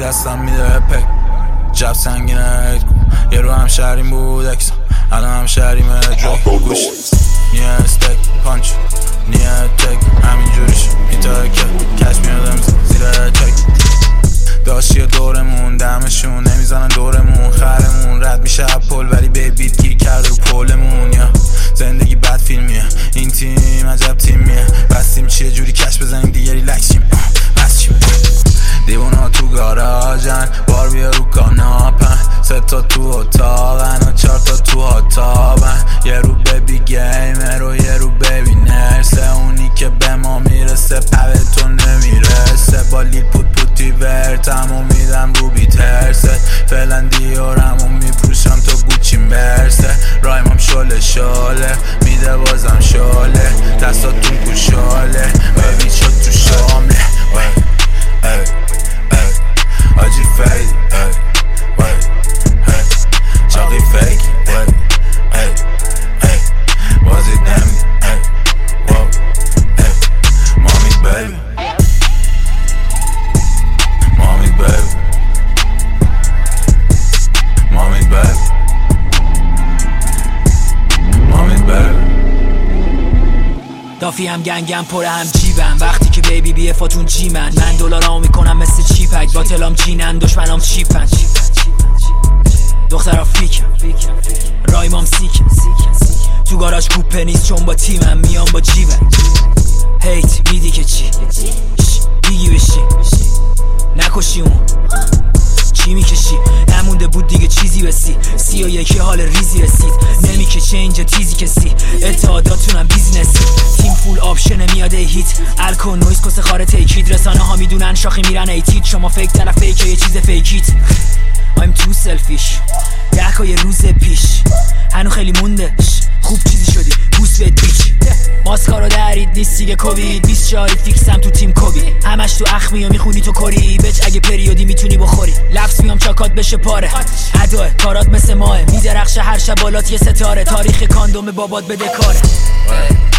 دستم میده پک جب سنگینه یه رو هم شهریم بود اکسا الان هم شهریم درک گوش نیه استک پانچ نیه تک همینجوریش میتاره که کش میادم زیر چک داشتی دورمون دمشون نمیزنن دورمون خرمون رد میشه پل ولی بیت گیر کرده رو پولمون یا زندگی بد فیلمیه این تیم عجب تیمیه بستیم چیه جوری کش بزنیم دیگه ریلکسیم بس چیم دیوونا تو گاراژن بار بیا رو کاناپن 3 تا تو اتاقن و 4 تا تو اتاقن یه رو ببی گیمر و یه رو ببی نرسه اونی که به ما میرسه پوه تو نمیرسه با لیل پوتی ورتم و میدم رو بی ترسه فعلا دیارم و میپوشم تو گوچی مرسه رایمم شاله میده بازم شاله دستاتون پوشاله ببین شد تو شامله آجی فیدی چاقی فیکی بازی نمی مامی بیبی مامی بیبی مامی بیبی مامی بیبی دافی هم گنگم پر هم جیبم وقتی که بیبی بیه فاتون جی من دلارامو میکنم مثل چیپک باطلام جینن دشمنام چیپن دخترها فیکم رایمام سیکم تو گاراژ کوپه نیست چون با تیمم میام با جیبم هیت میدی که چی دیگی بشی نکشی اون چی میکشی نمونده بود دیگه چیزی بسی 31 حال ریزی رسید نمیکشه اینجا تیزی کسی اتحاداتونم بیزنسی تیم فول آپشن میاده هیت الکل نویز کس خاره تیکید رسانه ها میدونن شاخی میرن ایتید شما فیک طرف فیکه یه چیز فیکیت I'm too selfish 10 یه روز پیش هنو خیلی مونده خوب چیزی شدی بوس بهت بیچ ماسکارو درید نیست دیگه کووید 24 فیکسم تو تیم کوبی همش تو اخمی و میخونی تو کری بچ اگه پریودی میتونی بخوری لفظ میام چاکات بشه پاره اداه کارات مثل ماه میدرخشه هر شب بالات یه ستاره تاریخ کاندوم بابات بده کاره